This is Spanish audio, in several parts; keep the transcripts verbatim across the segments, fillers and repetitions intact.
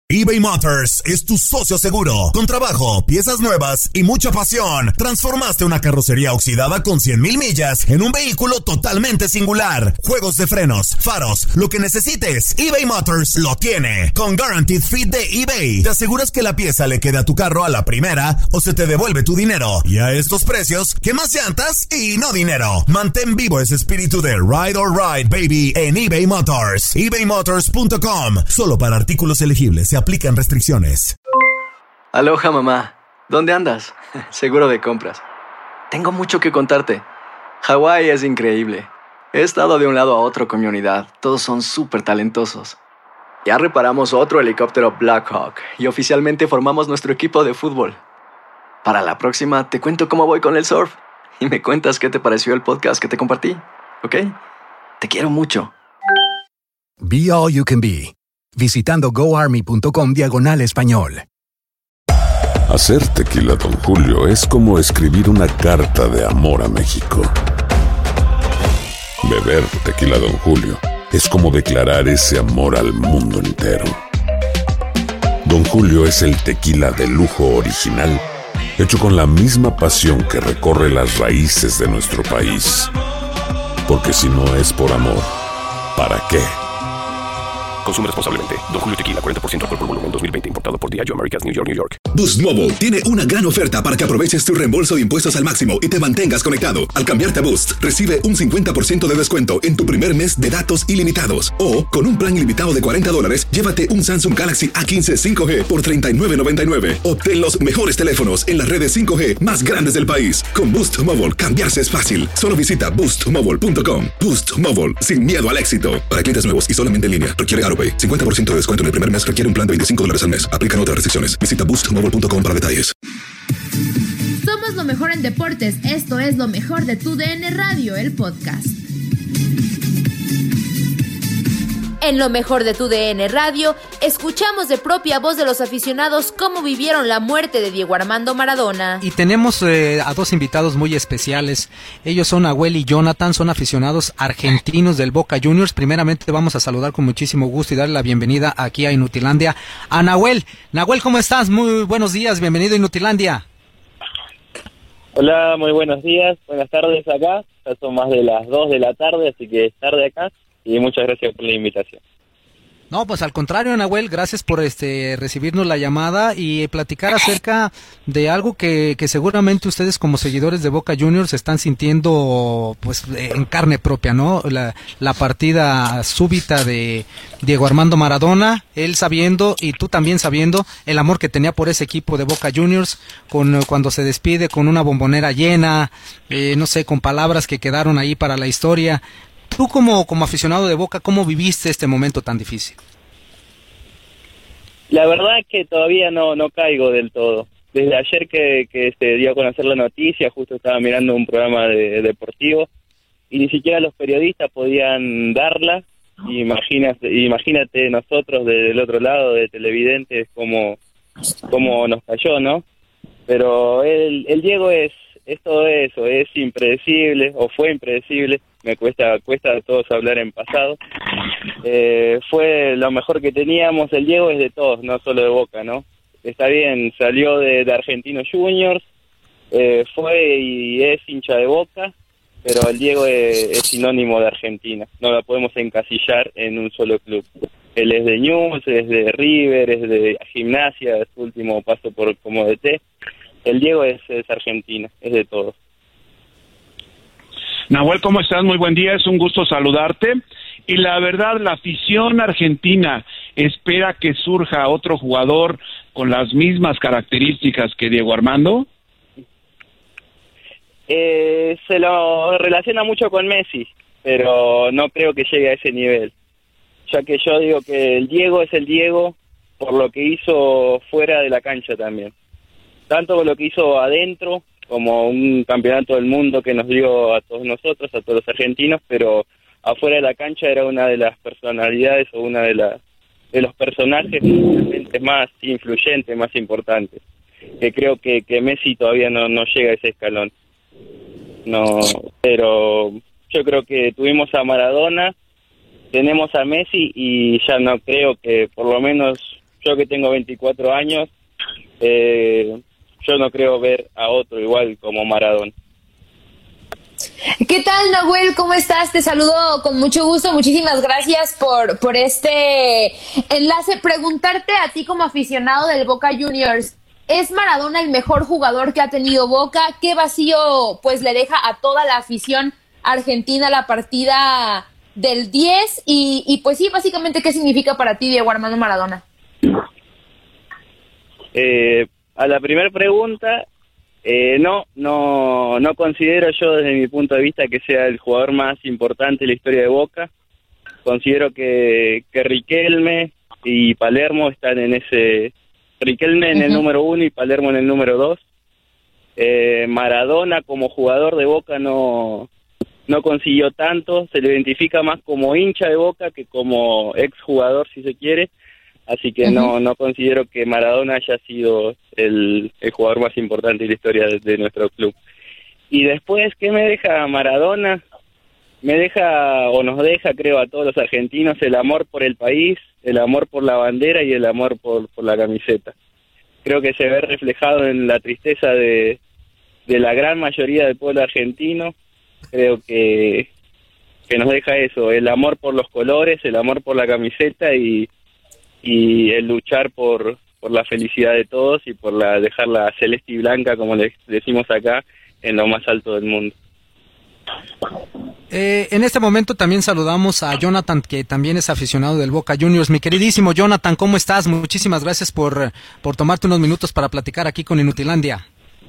eBay Motors es tu socio seguro. Con trabajo, piezas nuevas y mucha pasión, transformaste una carrocería oxidada con cien mil millas en un vehículo totalmente singular. Juegos de frenos, faros, lo que necesites, eBay Motors lo tiene. Con Guaranteed Fit de eBay, te aseguras que la pieza le quede a tu carro a la primera o se te devuelve tu dinero. Y a estos precios, ¿qué más llantas y no dinero? Mantén vivo ese espíritu de Ride or Ride, baby, en eBay Motors. ebay motors punto com. Solo para artículos elegibles se aplican restricciones. Aloha, mamá. ¿Dónde andas? Seguro de compras. Tengo mucho que contarte. Hawái es increíble. He estado de un lado a otro con mi unidad. Todos son súper talentosos. Ya reparamos otro helicóptero Blackhawk y oficialmente formamos nuestro equipo de fútbol. Para la próxima te cuento cómo voy con el surf y me cuentas qué te pareció el podcast que te compartí, ¿ok? Te quiero mucho. Be All You Can Be. Visitando goarmy.com diagonal español. Hacer tequila Don Julio es como escribir una carta de amor a México. Beber tequila Don Julio es como declarar ese amor al mundo entero. Don Julio es el tequila de lujo original, hecho con la misma pasión que recorre las raíces de nuestro país. Porque si no es por amor, ¿para qué? Consume responsablemente. Don Julio Tequila, cuarenta por ciento alcohol por volumen, dos mil veinte, importado por Diageo Americas, New York, New York. Boost Mobile tiene una gran oferta para que aproveches tu reembolso de impuestos al máximo y te mantengas conectado. Al cambiarte a Boost, recibe un cincuenta por ciento de descuento en tu primer mes de datos ilimitados. O, con un plan ilimitado de cuarenta dólares, llévate un Samsung Galaxy A quince cinco G por treinta y nueve noventa y nueve. Obtén los mejores teléfonos en las redes cinco G más grandes del país. Con Boost Mobile, cambiarse es fácil. Solo visita boost mobile punto com. Boost Mobile, sin miedo al éxito. Para clientes nuevos y solamente en línea, requiere AutoPay. cincuenta por ciento de descuento en el primer mes, requiere un plan de veinticinco dólares al mes. Aplican otras restricciones. Visita boost mobile punto com para detalles. Somos lo mejor en deportes. Esto es lo mejor de tu D N Radio, el podcast. En lo mejor de tu D N Radio, escuchamos de propia voz de los aficionados cómo vivieron la muerte de Diego Armando Maradona. Y tenemos eh, a dos invitados muy especiales. Ellos son Nahuel y Jonathan, son aficionados argentinos del Boca Juniors. Primeramente vamos a saludar con muchísimo gusto y darle la bienvenida aquí a Inutilandia a Nahuel. Nahuel, ¿cómo estás? Muy buenos días, bienvenido a Inutilandia. Hola, muy buenos días, buenas tardes acá. Ya son más de las dos de la tarde, así que es tarde acá. Y muchas gracias por la invitación. No, pues al contrario, Nahuel, gracias por este recibirnos la llamada y platicar acerca de algo que, que seguramente ustedes como seguidores de Boca Juniors están sintiendo pues en carne propia, ¿no? La, la partida súbita de Diego Armando Maradona, él sabiendo y tú también sabiendo el amor que tenía por ese equipo de Boca Juniors, con cuando se despide con una bombonera llena, eh, no sé, con palabras que quedaron ahí para la historia. Tú como, como aficionado de Boca, ¿cómo viviste este momento tan difícil? La verdad es que todavía no no caigo del todo. Desde ayer que, que se dio a conocer la noticia, justo estaba mirando un programa de, deportivo y ni siquiera los periodistas podían darla. Imagínate, imagínate nosotros del otro lado, de televidentes, cómo, cómo nos cayó, ¿no? Pero el, el Diego es, es todo eso, es impredecible, o fue impredecible. Me cuesta cuesta a todos hablar en pasado. Eh, fue lo mejor que teníamos. El Diego es de todos, no solo de Boca, ¿no? Está bien, salió de, de Argentinos Juniors, eh, fue y es hincha de Boca, pero el Diego es, es sinónimo de Argentina. No la podemos encasillar en un solo club. Él es de Newell's, es de River, es de Gimnasia, es su último paso por como D T. El Diego es, es Argentina, es de todos. Nahuel, ¿cómo estás? Muy buen día, es un gusto saludarte. Y la verdad, la afición argentina espera que surja otro jugador con las mismas características que Diego Armando. Eh, se lo relaciona mucho con Messi, pero no creo que llegue a ese nivel. Ya que yo digo que el Diego es el Diego por lo que hizo fuera de la cancha también. Tanto por lo que hizo adentro, como un campeonato del mundo que nos dio a todos nosotros, a todos los argentinos, pero afuera de la cancha era una de las personalidades o una de las de los personajes más influyentes, más importantes, que creo que, que Messi todavía no, no llega a ese escalón. No, pero yo creo que tuvimos a Maradona, tenemos a Messi y ya no creo que, por lo menos yo que tengo veinticuatro años, eh, yo no creo ver a otro igual como Maradona. ¿Qué tal, Nahuel? ¿Cómo estás? Te saludo con mucho gusto. Muchísimas gracias por, por este enlace. Preguntarte a ti como aficionado del Boca Juniors, ¿es Maradona el mejor jugador que ha tenido Boca? ¿Qué vacío pues le deja a toda la afición argentina la partida del diez? Y, y pues sí, básicamente, ¿qué significa para ti Diego Armando Maradona? Eh, a la primera pregunta... Eh, no, no, no considero yo desde mi punto de vista que sea el jugador más importante en la historia de Boca. Considero que, que Riquelme y Palermo están en ese... Riquelme en uh-huh. el número uno y Palermo en el número dos. Eh, Maradona como jugador de Boca no, no consiguió tanto, se le identifica más como hincha de Boca que como exjugador, si se quiere. Así que uh-huh. no no considero que Maradona haya sido el, el jugador más importante en la historia de, de nuestro club. Y después, ¿qué me deja Maradona? Me deja, o nos deja, creo, a todos los argentinos, el amor por el país, el amor por la bandera y el amor por, por la camiseta. Creo que se ve reflejado en la tristeza de, de la gran mayoría del pueblo argentino. Creo que, que nos deja eso, el amor por los colores, el amor por la camiseta y... y el luchar por, por la felicidad de todos y por la dejarla celeste y blanca, como le decimos acá, en lo más alto del mundo. Eh, en este momento también saludamos a Jonathan, que también es aficionado del Boca Juniors. Mi queridísimo Jonathan, ¿cómo estás? Muchísimas gracias por, por tomarte unos minutos para platicar aquí con Inutilandia.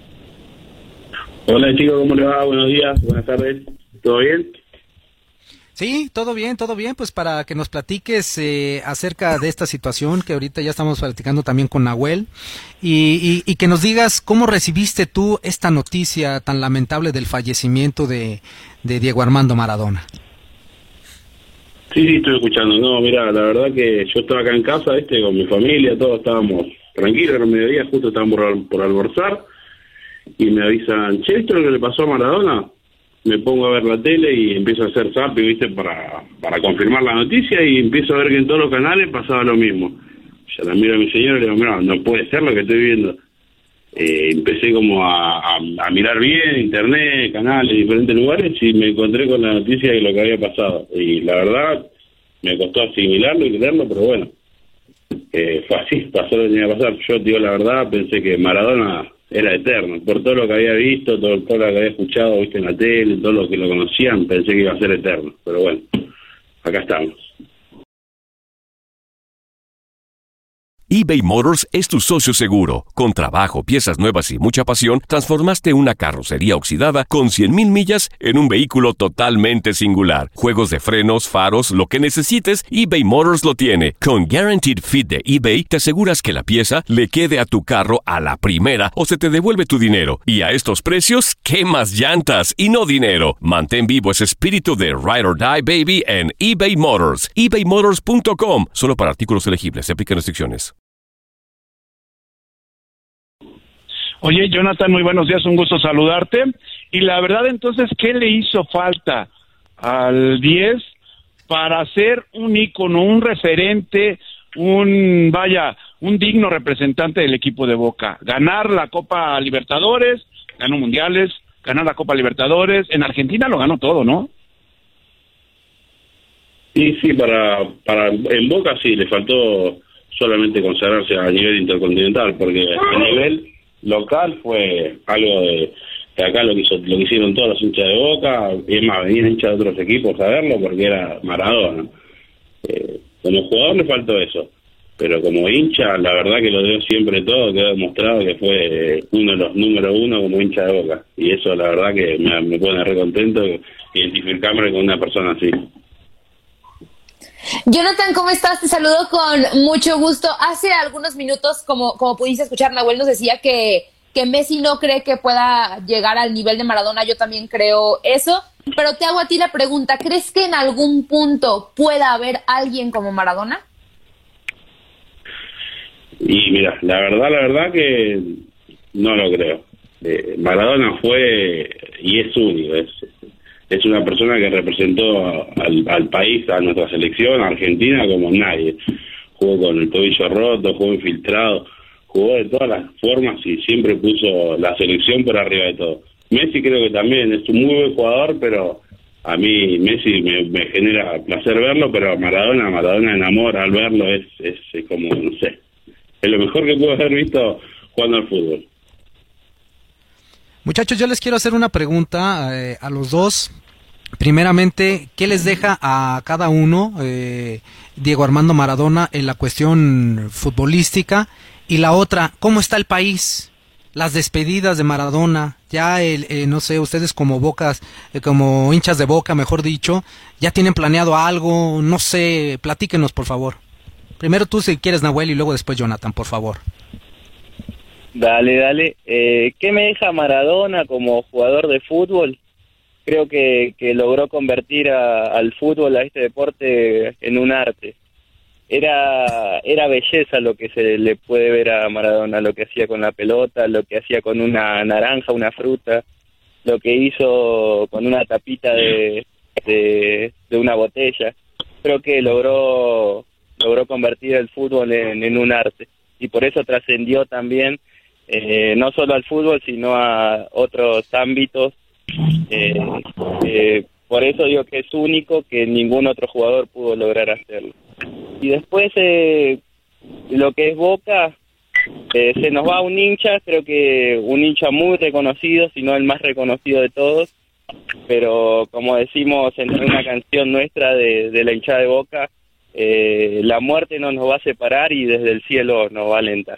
Hola chicos, ¿cómo les va? Buenos días, buenas tardes, ¿todo bien? Sí, todo bien, todo bien, pues para que nos platiques eh, acerca de esta situación que ahorita ya estamos platicando también con Nahuel y, y, y que nos digas cómo recibiste tú esta noticia tan lamentable del fallecimiento de, de Diego Armando Maradona. Sí, sí, estoy escuchando. No, mira, la verdad que yo estaba acá en casa, este, con mi familia, todos estábamos tranquilos, era mediodía, justo estábamos por, por almorzar y me avisan, che, ¿esto es lo que le pasó a Maradona? Me pongo a ver la tele y empiezo a hacer zapping, ¿viste? Para, para confirmar la noticia y empiezo a ver que en todos los canales pasaba lo mismo. Ya la miro a mi señora y le digo, mira, no puede ser lo que estoy viendo. Eh, empecé como a, a, a mirar bien, internet, canales, diferentes lugares y me encontré con la noticia de lo que había pasado. Y la verdad, me costó asimilarlo y creerlo, pero bueno, eh, fue así, pasó lo que tenía que pasar. Yo, digo la verdad, pensé que Maradona era eterno, por todo lo que había visto, todo, todo lo que había escuchado, viste en la tele, todo lo que lo conocían, pensé que iba a ser eterno, pero bueno, acá estamos. eBay Motors es tu socio seguro. Con trabajo, piezas nuevas y mucha pasión, transformaste una carrocería oxidada con cien mil millas en un vehículo totalmente singular. Juegos de frenos, faros, lo que necesites, eBay Motors lo tiene. Con Guaranteed Fit de eBay, te aseguras que la pieza le quede a tu carro a la primera o se te devuelve tu dinero. Y a estos precios, ¿qué más llantas y no dinero? Mantén vivo ese espíritu de Ride or Die, baby, en eBay Motors. ebay motors punto com. Solo para artículos elegibles. Se aplican restricciones. Oye, Jonathan, muy buenos días, un gusto saludarte. Y la verdad, entonces, ¿qué le hizo falta al diez para ser un ícono, un referente, un, vaya, un digno representante del equipo de Boca? Ganar la Copa Libertadores, ganó mundiales, ganar la Copa Libertadores. En Argentina lo ganó todo, ¿no? Sí, sí, para, para en Boca sí, le faltó solamente consagrarse a nivel intercontinental, porque a nivel local fue algo de que acá lo que hizo, lo que hicieron todos los hinchas de Boca, y es más, venían hinchas de otros equipos a verlo porque era Maradona. Eh, como jugador le faltó eso, pero como hincha, la verdad que lo dio siempre todo, quedó demostrado que fue uno de los número uno como hincha de Boca, y eso la verdad que me, me pone re contento identificarme con una persona así. Jonathan, ¿cómo estás? Te saludo con mucho gusto. Hace algunos minutos, como, como pudiste escuchar, Nahuel nos decía que, que Messi no cree que pueda llegar al nivel de Maradona. Yo también creo eso, pero te hago a ti la pregunta, ¿crees que en algún punto pueda haber alguien como Maradona? Y mira, la verdad, la verdad que no lo creo. Eh, Maradona fue y es único, es es una persona que representó al, al país, a nuestra selección, a Argentina, como nadie. jugó con el tobillo roto, jugó infiltrado, jugó de todas las formas y siempre puso la selección por arriba de todo. Messi creo que también es un muy buen jugador, pero a mí Messi me, me genera placer verlo, pero Maradona, Maradona enamora al verlo, es, es, es como, no sé, es lo mejor que puedo haber visto jugando al fútbol. Muchachos, yo les quiero hacer una pregunta eh, a los dos. Primeramente, ¿qué les deja a cada uno eh, Diego Armando Maradona en la cuestión futbolística? Y la otra, ¿cómo está el país? Las despedidas de Maradona, ya el, eh, no sé, ustedes como bocas, eh, como hinchas de Boca, mejor dicho, ¿ya tienen planeado algo? No sé, platíquenos, por favor. Primero tú, si quieres, Nahuel, y luego después Jonathan, por favor. Dale, dale. Eh, ¿Qué me deja Maradona como jugador de fútbol? Creo que, que logró convertir a, al fútbol, a este deporte, en un arte. Era era belleza lo que se le puede ver a Maradona, lo que hacía con la pelota, lo que hacía con una naranja, una fruta, lo que hizo con una tapita de, de, de una botella. Creo que logró logró convertir el fútbol en, en un arte, y por eso trascendió también eh, no solo al fútbol, sino a otros ámbitos. Eh, eh, por eso digo que es único, que ningún otro jugador pudo lograr hacerlo. Y después, eh, lo que es Boca, eh, se nos va un hincha, creo que un hincha muy reconocido, si no el más reconocido de todos, pero como decimos en una canción nuestra de, de la hinchada de Boca, eh, la muerte no nos va a separar y desde el cielo nos va a alentar.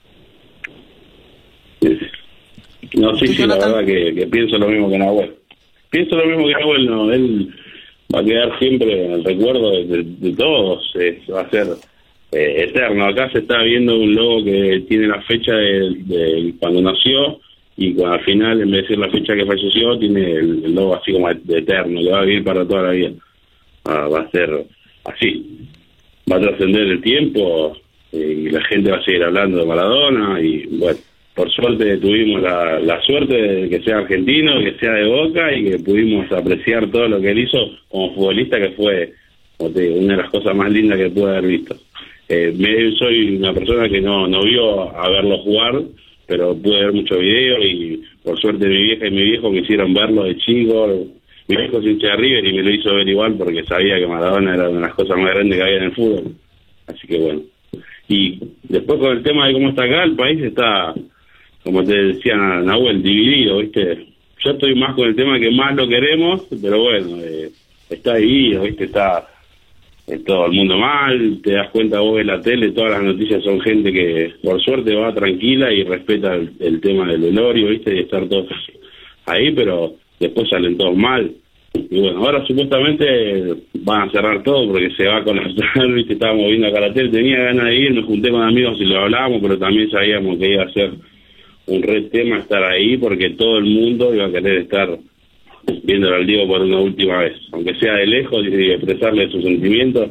No, sí, sí, la verdad que, que pienso lo mismo que Nahuel. Pienso lo mismo que Nahuel, no, él va a quedar siempre en el recuerdo de, de, de todos, eh, va a ser eh, eterno. Acá se está viendo un logo que tiene la fecha de, de cuando nació, y cuando, al final, en vez de decir la fecha que falleció, tiene el, el logo así como de eterno, le va a vivir para toda la vida. Ah, va a ser así, va a trascender el tiempo, eh, y la gente va a seguir hablando de Maradona, y bueno, por suerte tuvimos la, la suerte de que sea argentino, que sea de Boca, y que pudimos apreciar todo lo que él hizo como futbolista, que fue, como te digo, una de las cosas más lindas que pude haber visto. Eh, me, soy una persona que no, no vio a verlo jugar, pero pude ver muchos videos, y por suerte mi vieja y mi viejo me hicieron verlo de chico. Mi viejo es hincha de River y me lo hizo ver igual porque sabía que Maradona era una de las cosas más grandes que había en el fútbol. Así que bueno. Y después, con el tema de cómo está acá, el país está, como te decía Nahuel, dividido, ¿viste? Yo estoy más con el tema que más lo queremos, pero bueno, eh, está dividido, ¿viste? Está eh, todo el mundo mal, te das cuenta vos en la tele, todas las noticias son gente que por suerte va tranquila y respeta el, el tema del velorio, ¿viste? Y estar todos ahí, pero después salen todos mal. Y bueno, ahora supuestamente van a cerrar todo porque se va con las ¿viste? Estábamos viendo acá la tele, tenía ganas de ir, me junté con amigos y lo hablábamos, pero también sabíamos que iba a ser un red tema estar ahí, porque todo el mundo iba a querer estar viéndolo al Diego por una última vez, aunque sea de lejos, y expresarle sus sentimientos.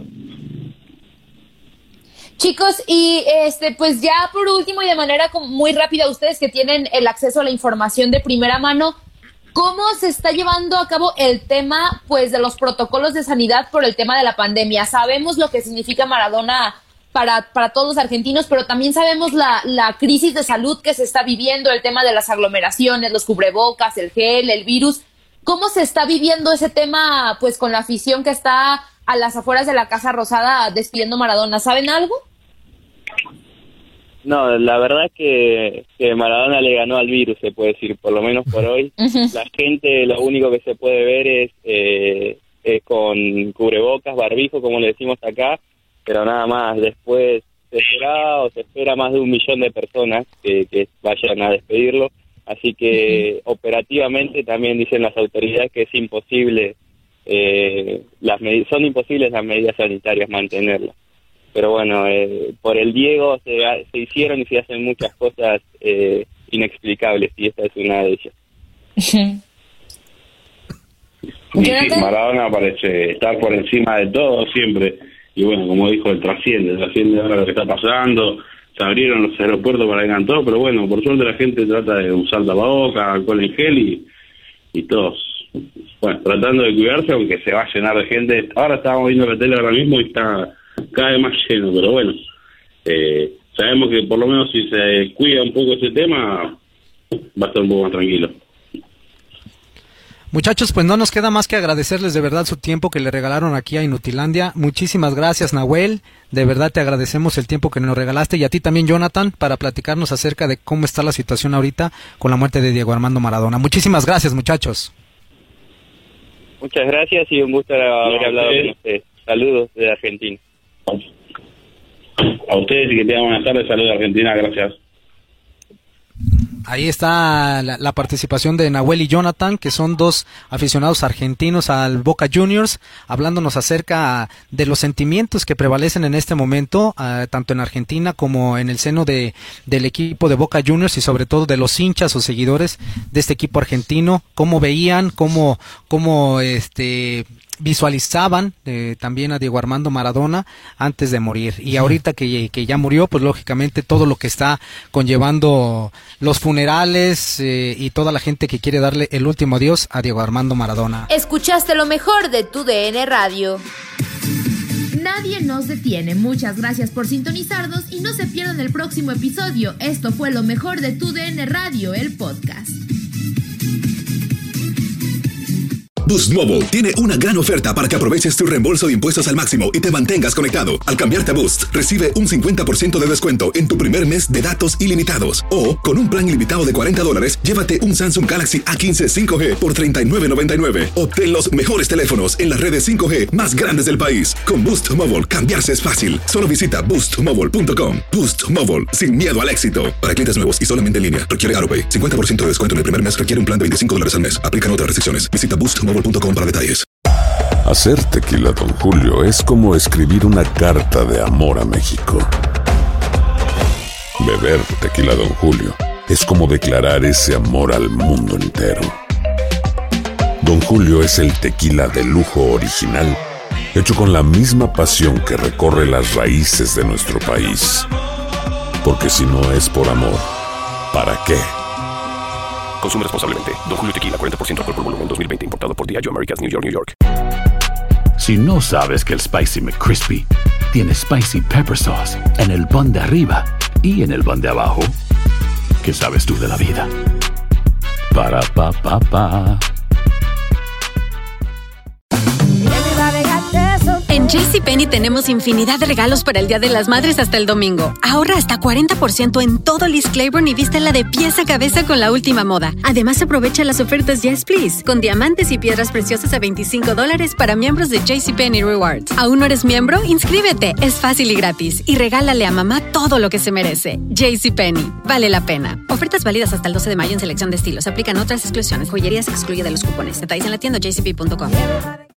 Chicos, y este pues ya por último y de manera como muy rápida, ustedes que tienen el acceso a la información de primera mano, ¿cómo se está llevando a cabo el tema pues de los protocolos de sanidad por el tema de la pandemia? Sabemos lo que significa Maradona para, para todos los argentinos, pero también sabemos la, la crisis de salud que se está viviendo, el tema de las aglomeraciones, los cubrebocas, el gel, el virus. ¿Cómo se está viviendo ese tema pues con la afición que está a las afueras de la Casa Rosada despidiendo Maradona? ¿Saben algo? No, la verdad es que, que Maradona le ganó al virus, se puede decir, por lo menos por hoy. Uh-huh. La gente, lo único que se puede ver es, eh, es con cubrebocas, barbijo, como le decimos acá, pero nada más. Después se espera o se espera más de un millón de personas que, que vayan a despedirlo, así que uh-huh. operativamente también dicen las autoridades que es imposible, eh, las med- son imposibles las medidas sanitarias mantenerlas. Pero bueno, eh, por el Diego se, se hicieron y se hacen muchas cosas eh, inexplicables, y esta es una de ellas. Sí, sí, Maradona parece estar por encima de todo siempre, y bueno, como dijo, el trasciende, trasciende ahora lo que está pasando. Se abrieron los aeropuertos para que hagan todo, pero bueno, por suerte la gente trata de usar tapabocas, alcohol en gel y, y todos, bueno, tratando de cuidarse, aunque se va a llenar de gente. Ahora estábamos viendo la tele ahora mismo y está cada vez más lleno, pero bueno, eh, sabemos que por lo menos si se cuida un poco ese tema, va a estar un poco más tranquilo. Muchachos, pues no nos queda más que agradecerles de verdad su tiempo que le regalaron aquí a Inutilandia. Muchísimas gracias, Nahuel. De verdad te agradecemos el tiempo que nos regalaste, y a ti también, Jonathan, para platicarnos acerca de cómo está la situación ahorita con la muerte de Diego Armando Maradona. Muchísimas gracias, muchachos. Muchas gracias y un gusto haber no, hablado okay. con ustedes. Saludos de Argentina. A ustedes y que tengan buenas tardes. Saludos de Argentina, gracias. Ahí está la, la participación de Nahuel y Jonathan, que son dos aficionados argentinos al Boca Juniors, hablándonos acerca de los sentimientos que prevalecen en este momento, uh, tanto en Argentina como en el seno de del equipo de Boca Juniors, y sobre todo de los hinchas o seguidores de este equipo argentino, cómo veían, cómo, cómo este visualizaban eh, también a Diego Armando Maradona antes de morir, y ahorita que, que ya murió, pues lógicamente todo lo que está conllevando los funerales eh, y toda la gente que quiere darle el último adiós a Diego Armando Maradona. Escuchaste lo mejor de tu D N Radio. Nadie nos detiene. Muchas gracias por sintonizarnos y no se pierdan el próximo episodio. Esto fue lo mejor de tu D N Radio, el podcast. Boost Mobile tiene una gran oferta para que aproveches tu reembolso de impuestos al máximo y te mantengas conectado. Al cambiarte a Boost, recibe un cincuenta por ciento de descuento en tu primer mes de datos ilimitados. O, con un plan ilimitado de cuarenta dólares, llévate un Samsung Galaxy A quince cinco G por treinta y nueve noventa y nueve. Obtén los mejores teléfonos en las redes cinco G más grandes del país. Con Boost Mobile, cambiarse es fácil. Solo visita boost mobile punto com. Boost Mobile, sin miedo al éxito. Para clientes nuevos y solamente en línea, requiere AroPay. cincuenta por ciento de descuento en el primer mes requiere un plan de veinticinco dólares al mes. Aplican otras restricciones. Visita boost mobile punto com para detalles. Hacer tequila Don Julio es como escribir una carta de amor a México. Beber tequila Don Julio es como declarar ese amor al mundo entero. Don Julio es el tequila de lujo original, hecho con la misma pasión que recorre las raíces de nuestro país. Porque si no es por amor, ¿para qué? Consume responsablemente. Don Julio Tequila, cuarenta por ciento alcohol por volumen, dos mil veinte, importado por Diageo Americas, New York, New York. Si no sabes que el Spicy McCrispy tiene Spicy Pepper Sauce en el pan de arriba y en el pan de abajo, ¿qué sabes tú de la vida? Para, pa, pa, pa. En JCPenney tenemos infinidad de regalos para el Día de las Madres hasta el domingo. Ahorra hasta cuarenta por ciento en todo Liz Claiborne y vístela de pies a cabeza con la última moda. Además, aprovecha las ofertas Yes Please, con diamantes y piedras preciosas a veinticinco dólares para miembros de JCPenney Rewards. ¿Aún no eres miembro? Inscríbete. Es fácil y gratis. Y regálale a mamá todo lo que se merece. JCPenney. Vale la pena. Ofertas válidas hasta el doce de mayo en selección de estilos. Aplican otras exclusiones. Joyerías excluye de los cupones. Detalles en la tienda j c p punto com.